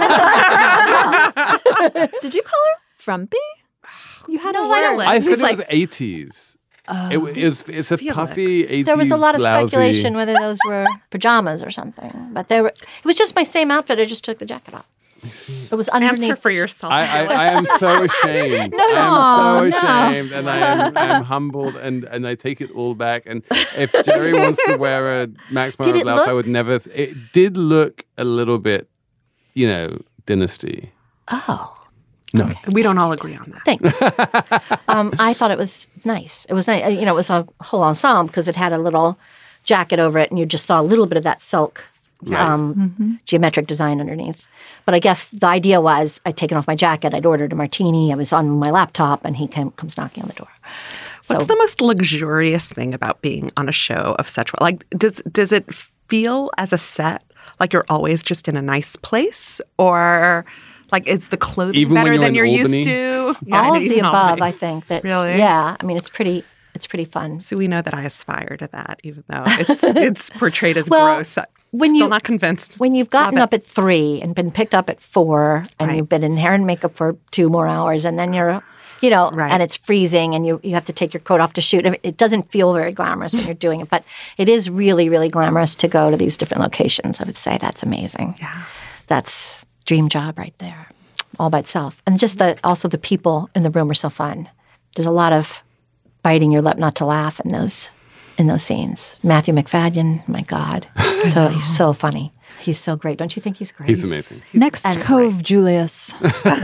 Did you call her frumpy? You had a word. I said it was 80s. It's a puffy 80s There was a lot of blousy. speculation whether those were pajamas or something. But it was just my same outfit. I just took the jacket off. It was underneath. Answer for yourself. I am so ashamed. I am so ashamed, and I am humbled, and I take it all back. And if Jerry wants to wear a Max Mara blouse, I would never. It did look a little bit, Dynasty. Oh. No. Okay. We don't all agree on that. Thanks. I thought it was nice. It was nice. It was a whole ensemble because it had a little jacket over it, and you just saw a little bit of that silk geometric design underneath. But I guess the idea was I'd taken off my jacket, I'd ordered a martini, I was on my laptop, and he comes knocking on the door. What's the most luxurious thing about being on a show of such like does it feel as a set like you're always just in a nice place, or like is the clothing even better than you're Albany? used to? All of the above, I think. That's really? Yeah, I mean it's pretty fun. So we know that I aspire to that, even though it's portrayed as gross. Still not convinced. When you've gotten up at 3 and been picked up at 4 and you've been in hair and makeup for 2 more hours and then you're, and it's freezing and you have to take your coat off to shoot. It doesn't feel very glamorous when you're doing it, but it is really, really glamorous to go to these different locations. I would say that's amazing. Yeah. That's dream job right there, all by itself. And just also the people in the room are so fun. There's a lot of biting your lip not to laugh in those scenes. Matthew McFadden, my God. So he's so funny. He's so great. Don't you think he's great? He's amazing. Next Cove great. Julius.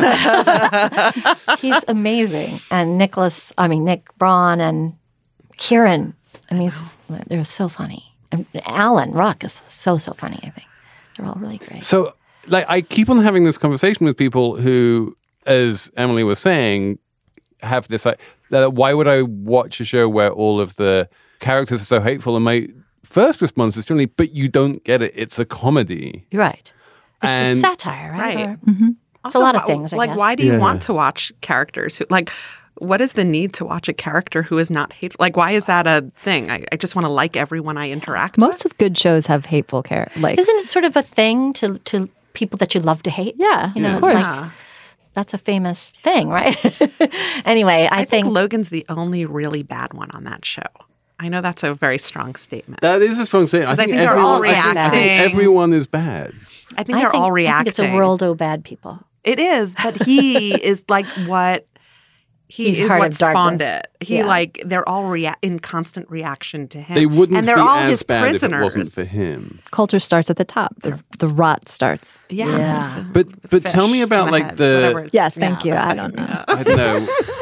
He's amazing. And Nick Braun and Kieran. I mean, they're so funny. And Alan Ruck is so funny, I think. They're all really great. So, I keep on having this conversation with people who, as Emily was saying, have this why would I watch a show where all of the characters are so hateful? And my first response is generally, but you don't get it. It's a comedy. You're right. It's a satire, right? Right. It's a lot of things, I guess. Why do you want to watch characters who, what is the need to watch a character who is not hateful? Why is that a thing? I just want to like everyone I interact with. Most of good shows have hateful characters. Isn't it sort of a thing to people that you love to hate? Yeah. It's like, that's a famous thing, right? Anyway, I think Logan's the only really bad one on that show. I know that's a very strong statement. That is a strong statement. I think they're all reacting. I think everyone is bad. I think they're all reacting. I think it's a world of bad people. It is, but he is what He's is heart what of spawned darkness. it. They're all in constant reaction to him. They wouldn't and they're be all as his bad prisoners. if it wasn't for him. Culture starts at the top. The rot starts. Yeah. But tell me about Yes, thank you. I don't know. I don't know.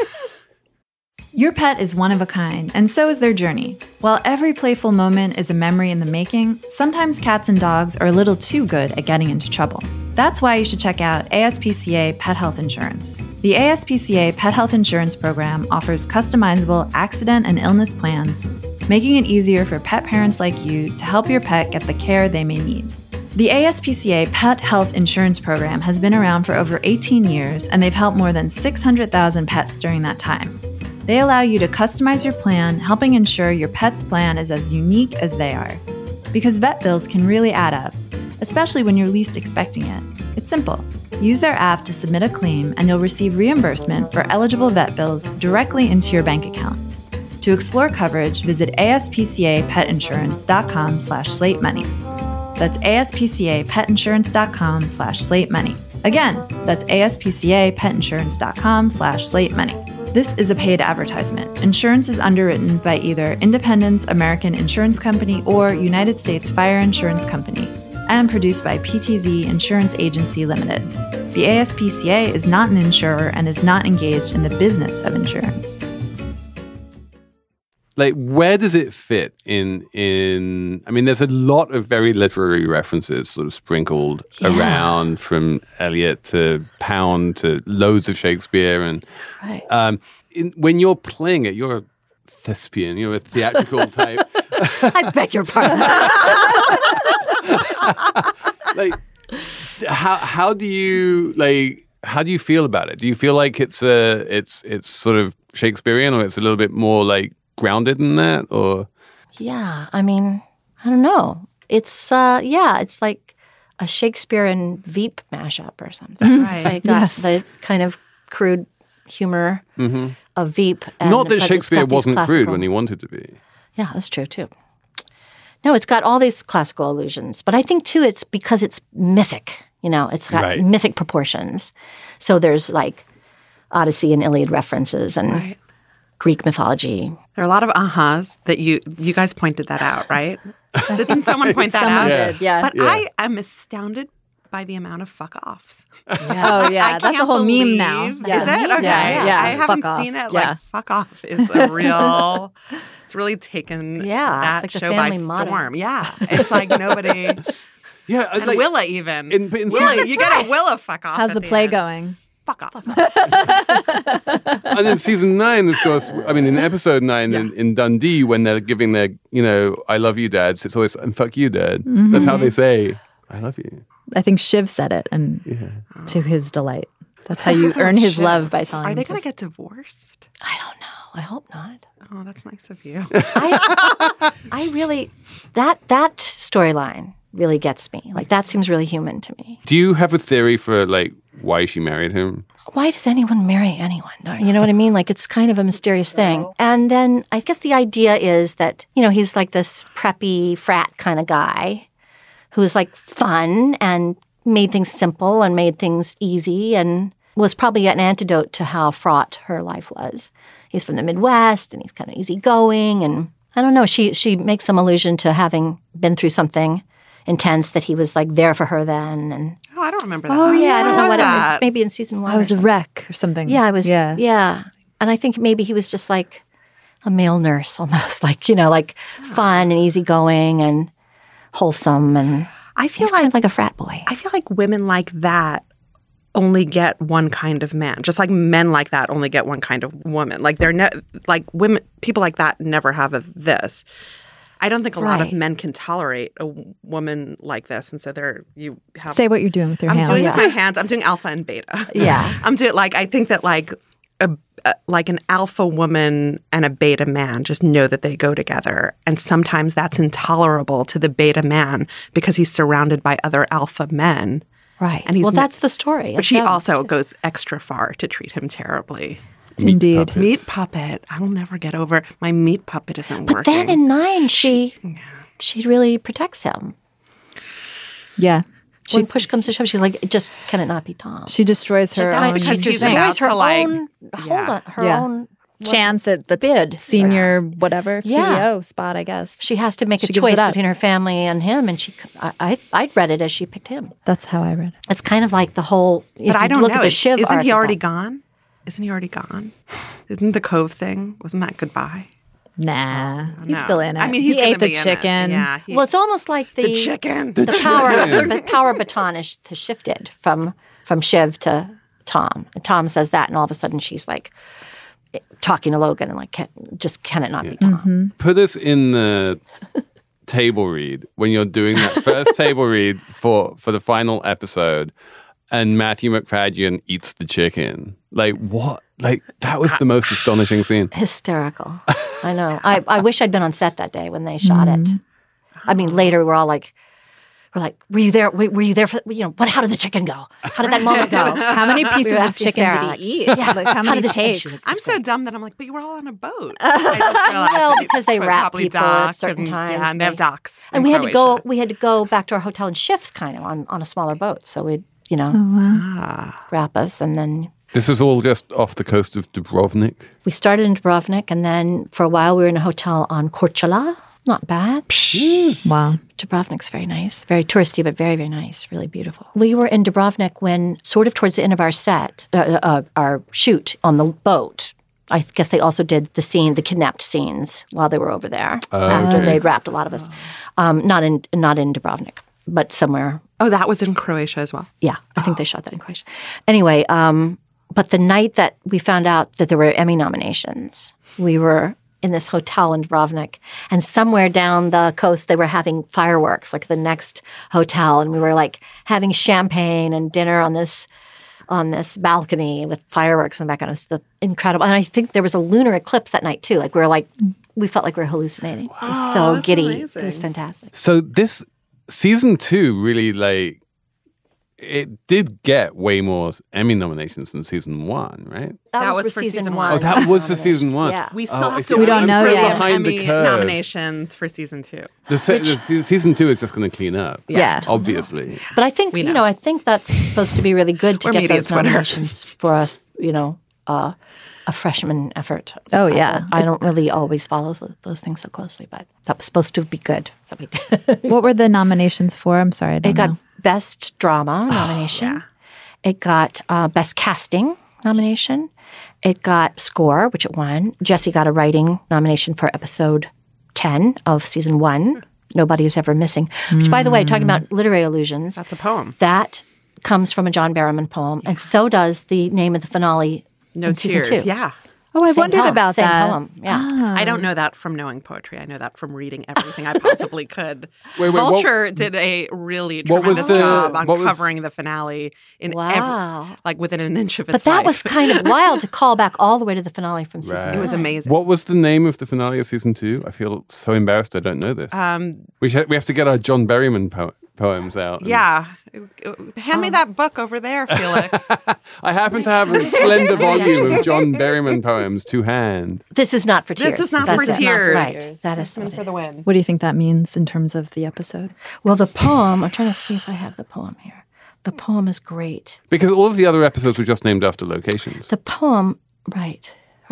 Your pet is one of a kind, and so is their journey. While every playful moment is a memory in the making, sometimes cats and dogs are a little too good at getting into trouble. That's why you should check out ASPCA Pet Health Insurance. The ASPCA Pet Health Insurance Program offers customizable accident and illness plans, making it easier for pet parents like you to help your pet get the care they may need. The ASPCA Pet Health Insurance Program has been around for over 18 years, and they've helped more than 600,000 pets during that time. They allow you to customize your plan, helping ensure your pet's plan is as unique as they are. Because vet bills can really add up, especially when you're least expecting it. It's simple. Use their app to submit a claim, and you'll receive reimbursement for eligible vet bills directly into your bank account. To explore coverage, visit aspcapetinsurance.com/slatemoney. That's aspcapetinsurance.com/slatemoney. Again, that's aspcapetinsurance.com/slatemoney. This is a paid advertisement. Insurance is underwritten by either Independence American Insurance Company or United States Fire Insurance Company and produced by PTZ Insurance Agency Limited. The ASPCA is not an insurer and is not engaged in the business of insurance. like, where does it fit in? I mean, there's a lot of very literary references sort of sprinkled around, from Eliot to Pound to loads of Shakespeare. And when you're playing it, you're a thespian, you're a theatrical type. I beg your pardon. Like, how do you feel about it? Do you feel like it's sort of Shakespearean, or it's a little bit more like grounded in that, or? Yeah, I mean, I don't know. It's it's like a Shakespeare and Veep mashup or something. Right. So I got the kind of crude humor of Veep. And not that but Shakespeare wasn't crude when he wanted to be. Yeah, that's true too. No, it's got all these classical allusions, but I think too it's because it's mythic. You know, it's got mythic proportions. So there's like Odyssey and Iliad references and Greek mythology. There are a lot of ahas that you guys pointed that out, right? Didn't someone point that out? Someone did, yeah. But I am astounded by the amount of fuck-offs. Oh, yeah. That's a whole meme now. Yeah. Is it? Okay. Yeah. I haven't seen it. Like, fuck off is a real... It's really taken that it's like show by storm. Yeah. It's like nobody... Yeah, and like, Willa even. Willa, you get a Willa fuck off. How's the play going? Fuck off. And then season 9, of course, I mean, in episode 9 in Dundee, when they're giving their, I love you, dads, it's always, and fuck you, dad. Mm-hmm. That's how they say, I love you. I think Shiv said it, and to his delight. That's how you earn his love, by telling him. Are they going to get divorced? I don't know. I hope not. Oh, that's nice of you. I really, that storyline really gets me. Like, that seems really human to me. Do you have a theory for, like, why she married him? Why does anyone marry anyone? You know what I mean? Like, it's kind of a mysterious thing. And then I guess the idea is that, he's like this preppy frat kind of guy who's like fun and made things simple and made things easy and was probably an antidote to how fraught her life was. He's from the Midwest and he's kind of easygoing. And I don't know, she makes some allusion to having been through something intense, that he was like there for her then. And I don't remember that. Oh, yeah. I don't know what it was. Maybe in season 1. I was a wreck or something. Yeah, I was. Yeah. And I think maybe he was just like a male nurse almost, like, like fun and easygoing and wholesome. And I feel kind of like a frat boy. I feel like women like that only get one kind of man, just like men like that only get one kind of woman. Like like women, people like that never have this. I don't think a lot of men can tolerate a woman like this, and so you have. Say what you're doing with your hands. I'm doing with my hands. I'm doing alpha and beta. Yeah, I'm doing I think that like an alpha woman and a beta man just know that they go together, and sometimes that's intolerable to the beta man because he's surrounded by other alpha men. Right. And that's the story. But she also goes extra far to treat him terribly. Indeed. Meat puppet. I'll never get over. My meat puppet isn't working. But then in 9, she really protects him. Yeah. When push comes to shove, she's like, can it not be Tom? She destroys her own. She destroys her own. Her own chance at the bid, senior whatever CEO spot. I guess she has to make a choice between her family and him, and I read it as she picked him. That's how I read it. It's kind of like the whole. But I don't look know. At the Shiv Isn't he already article. gone? Isn't he already gone? Isn't the Cove thing? Wasn't that goodbye? Nah, he's still in it. I mean, he ate the chicken. Yeah, well, it's almost like the chicken. The power baton has shifted from Shiv to Tom. And Tom says that, and all of a sudden she's like talking to Logan and like, can it not be Tom? Mm-hmm. Put us in the table read when you're doing that first table read for the final episode, and Matthew McFadden eats the chicken. Like, what? Like, that was the most astonishing scene. Hysterical. I know. I wish I'd been on set that day when they shot it. I mean, later we're like, were you there? Were you there for, how did the chicken go? How did that moment go? How many pieces of chicken did he eat? Yeah. Like, how many takes? I'm so dumb that I'm like, but you were all on a boat. Well, because they wrap people at certain times. Yeah, and they have docks. And we had to go back to our hotel in shifts kind of on a smaller boat. So we'd, wrap us and then... This was all just off the coast of Dubrovnik? We started in Dubrovnik, and then for a while we were in a hotel on Korčula. Not bad. Wow. Dubrovnik's very nice. Very touristy, but very, very nice. Really beautiful. We were in Dubrovnik when, sort of towards the end of our set, our shoot on the boat, I guess they also did the kidnapped scenes while they were over there after they'd wrapped a lot of us. Not in Dubrovnik, but somewhere. Oh, that was in Croatia as well? Yeah, I think they shot that in Croatia. Anyway, but the night that we found out that there were Emmy nominations, we were in this hotel in Dubrovnik, and somewhere down the coast they were having fireworks, like the next hotel, and we were like having champagne and dinner on this balcony with fireworks in the background. It was incredible. And I think there was a lunar eclipse that night too. Like we felt like we were hallucinating. It was so giddy. Amazing. It was fantastic. So this season 2 really it did get way more Emmy nominations than season 1, right? That was for season 1. Oh, that was for season 1. Yeah. We still have to we don't know yet. Emmy nominations for season 2. The season 2 is just going to clean up. Yeah. Obviously. But I think, I think that's supposed to be really good to get those nominations for us, a freshman effort. Oh, yeah. I don't really always follow those things so closely, but that was supposed to be good. What were the nominations for? I'm sorry, I don't know. Got Best Drama nomination. Yeah. It got Best Casting nomination. It got Score, which it won. Jesse got a writing nomination for episode 10 of season 1, Nobody Is Ever Missing. Which, by the way, talking about literary allusions. That's a poem. That comes from a John Barrowman poem, and so does the name of the finale in season 2. Yeah. Oh, I wondered about same that. Poem. Yeah. I don't know that from knowing poetry. I know that from reading everything I possibly could. Wait, Vulture did a really tremendous job on covering the finale in within an inch of its life. But that was kind of wild to call back all the way to the finale from season 1. It was amazing. What was the name of the finale of season 2? I feel so embarrassed I don't know this. We have to get our John Berryman poems out. Yeah. Hand me that book over there, Felix. I happen to have a slender volume of John Berryman poems to hand. This is not for tears. This is not for tears. Right. That is for the win. What do you think that means in terms of the episode? Well, the poem, I'm trying to see if I have the poem here. The poem is great. Because all of the other episodes were just named after locations. The poem, right.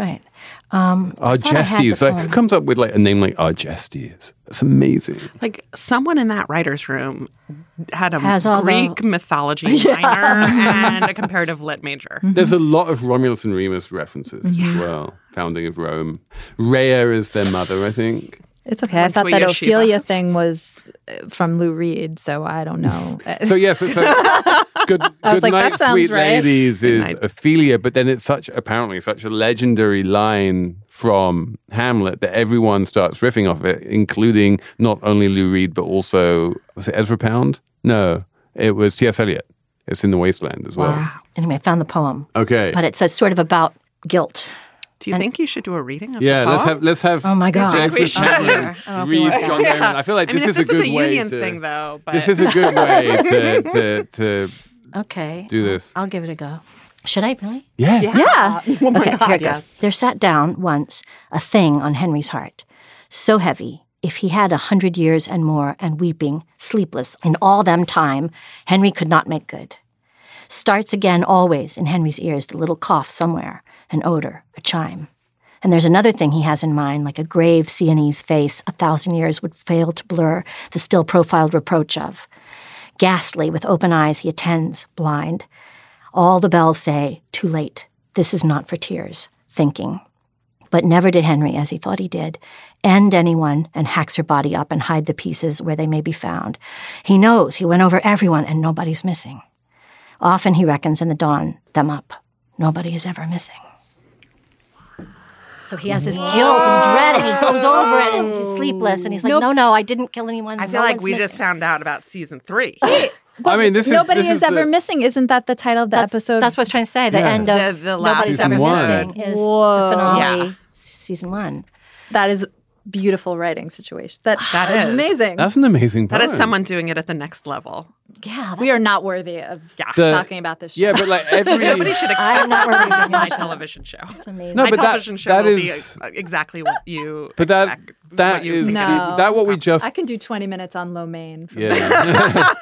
Argestes. Who comes up with a name like Argestes? That's amazing. Like someone in that writer's room had a Greek mythology minor and a comparative lit major. There's a lot of Romulus and Remus references as well. Founding of Rome. Rhea is their mother, I think. It's okay. I thought that Ophelia thing was from Lou Reed, so I don't know. So Good Night, Sweet Ladies is Ophelia, but then it's apparently such a legendary line from Hamlet that everyone starts riffing off it, including not only Lou Reed, but also, was it Ezra Pound? No, it was T.S. Eliot. It's in The Wasteland as well. Wow. Anyway, I found the poem. Okay. But it's sort of about guilt. Do you think you should do a reading of the poem? let's have oh my God. James read John Berryman. I feel like this is a good way to... thing, though. But... This is a good way to okay. do this. I'll give it a go. Should I really? Yes. Yeah. Oh my God, here it goes. There sat down once a thing on Henry's heart, so heavy, if he had 100 years and more, and weeping, sleepless, in all them time, Henry could not make good. Starts again always in Henry's ears the little cough somewhere, an odor, a chime. And there's another thing he has in mind, like a grave Sienese face 1,000 years would fail to blur the still profiled reproach of. Ghastly, with open eyes, he attends, blind. All the bells say, too late, this is not for tears, thinking. But never did Henry, as he thought he did, end anyone and hacks her body up and hide the pieces where they may be found. He knows he went over everyone and nobody's missing. Often he reckons in the dawn them up. Nobody is ever missing. So he has this guilt and dread, and he goes over it, and he's sleepless, and he's like, no, I didn't kill anyone. I feel like we just found out about season 3. I mean, Nobody is ever missing. Isn't that the title of the episode? That's what I was trying to say. The end of the last Nobody's Ever Missing is the finale, season 1. That is beautiful writing situation. That is amazing. That's an amazing poem. That is someone doing it at the next level. Yeah, we are not worthy of talking about this show. Yeah, but like nobody should I'm not worthy of my television show. Amazing. No, my but television show that will is be exactly what you. But that is that what we just. I can do 20 minutes on Lo Mein. Yeah.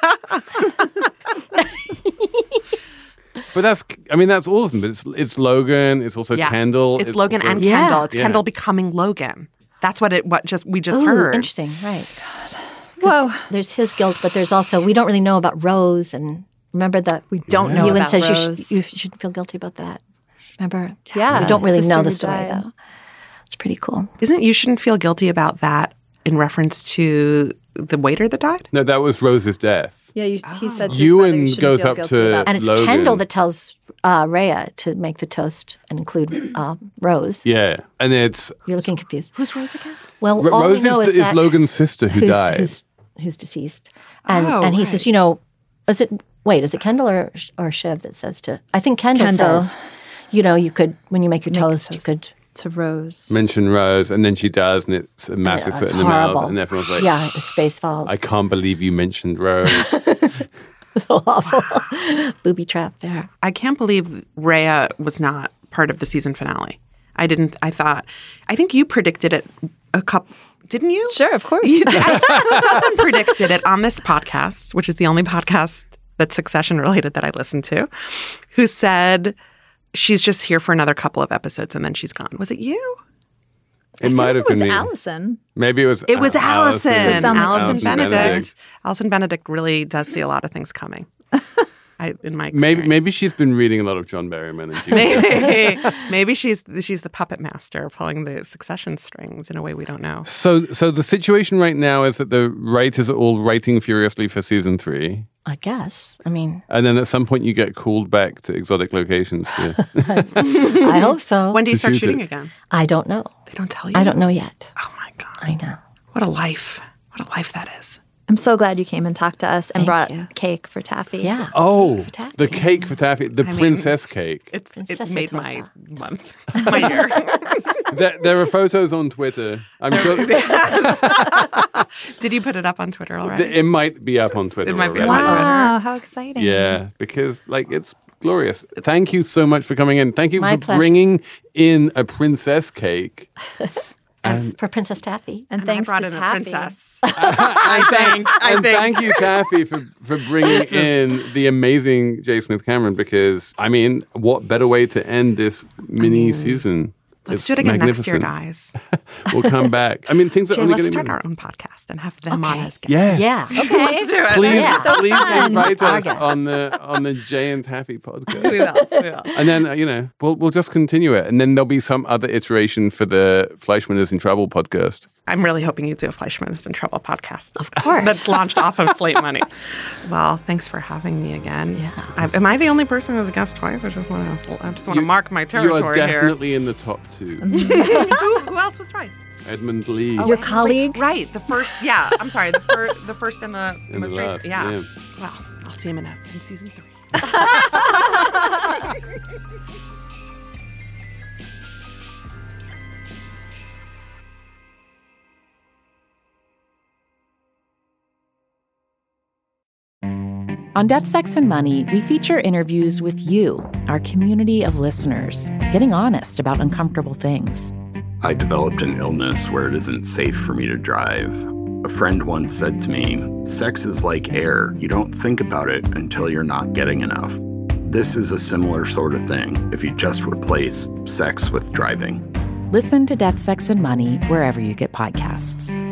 But that's all of them. But it's Logan. It's also Kendall. It's Logan also, and Kendall. It's Kendall becoming Logan. That's what we just heard. Interesting, right? Whoa. There's his guilt, but there's also we don't really know about Rose. And remember that we don't know Ewan about says Rose. You shouldn't feel guilty about that. Remember? Yeah. We don't really sister know the who story, died. though. It's pretty cool. You shouldn't feel guilty about that in reference to the waiter that died? No, that was Rose's death. Yeah, he said to his Ewan brother, you shouldn't goes feel up guilty to about And it's Logan. Kendall that tells Rhea to make the toast and include Rose. Yeah, and it's You're looking confused. Who's Rose again? Well, all Rose we know is that Logan's sister who died. who's deceased, and he says, is it Kendall or Shiv that says to? I think Kendall says, you could when you make your toast, you could to Rose. Mention Rose, and then she does, and it's a massive foot in the horrible. mouth, and everyone's like, yeah, his face falls. I can't believe you mentioned Rose. So awful. Booby trap there. I can't believe Rhea was not part of the season finale. I think you predicted it a couple, didn't you? Sure, of course. Someone predicted it on this podcast, which is the only podcast that's Succession related that I listen to, who said she's just here for another couple of episodes and then she's gone. Was it you? It might have been me. Allison. Maybe it was. It was Allison. Allison Benedict. Benedict. Allison Benedict really does see a lot of things coming. In my experience. Maybe she's been reading a lot of John Berryman. And maybe she's the puppet master pulling the Succession strings in a way we don't know. So the situation right now is that the writers are all writing furiously for season 3. I guess. I mean, and then at some point you get called back to exotic locations. I hope so. When do you start shooting again? I don't know. They don't tell you? I don't know yet. Oh my God. I know. What a life. What a life that is. I'm so glad you came and talked to us and brought cake for Taffy. Yeah. Oh, the cake for Taffy, the princess cake. It made my month, my year. There are photos on Twitter. I'm sure. Did you put it up on Twitter already? It might be up on Twitter. It might be already. up on Twitter. Wow, how exciting. Yeah, because it's glorious. Thank you so much for coming in. Thank you My for pleasure. bringing in a princess cake. And for Princess Taffy. And thanks I brought to in Taffy. a princess. I think. Thank you, Taffy, for bringing in the amazing J. Smith Cameron, because, I mean, what better way to end this mini season? Let's It's do it again next year, magnificent. guys. We'll come back. I mean, things are Jay, only let's getting start better. our own podcast and have them on as guests. Yes. Yeah. Okay. Let's do it. Please, please fun. invite Our us guests. on the Jay and Taffy podcast. We will. And then, we'll just continue it. And then there'll be some other iteration for the Fleischman is in Trouble podcast. I'm really hoping you do a Fleischman is in Trouble podcast. Of course. That's launched off of Slate Money. Well, thanks for having me again. Yeah. Am I the only person who's a guest twice? I just want to mark my You territory are definitely in the top 2. here. Who else was twice? Edmund Lee. Your colleague? Right. The first. Yeah. I'm sorry. The first and the And the most last, recent. Yeah. yeah. Well, I'll see him in season 3. On Death, Sex, and Money, we feature interviews with you, our community of listeners, getting honest about uncomfortable things. I developed an illness where it isn't safe for me to drive. A friend once said to me, "Sex is like air. You don't think about it until you're not getting enough." This is a similar sort of thing if you just replace sex with driving. Listen to Death, Sex, and Money wherever you get podcasts.